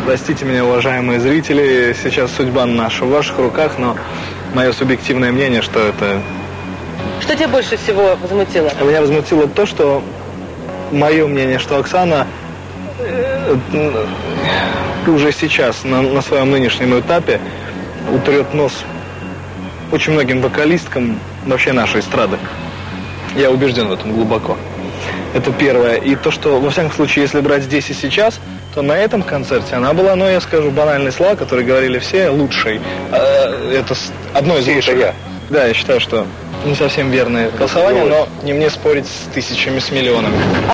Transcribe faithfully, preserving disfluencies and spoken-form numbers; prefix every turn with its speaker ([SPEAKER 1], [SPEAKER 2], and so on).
[SPEAKER 1] Простите меня, уважаемые зрители, сейчас судьба наша в ваших руках, но мое субъективное мнение, что это...
[SPEAKER 2] Что тебя больше всего возмутило?
[SPEAKER 1] Меня возмутило то, что мое мнение, что Оксана э, уже сейчас, на, на своем нынешнем этапе, утрет нос очень многим вокалисткам вообще нашей эстрады. Я убежден в этом глубоко. Это первое. И то, что, во всяком случае, если брать здесь и сейчас, то на этом концерте она была, ну, я скажу банальные слова, которые говорили все, лучшей. Это одно из лучших.
[SPEAKER 3] Я.
[SPEAKER 1] Да, я считаю, что не совсем верное голосование, но не мне спорить с тысячами, с миллионами.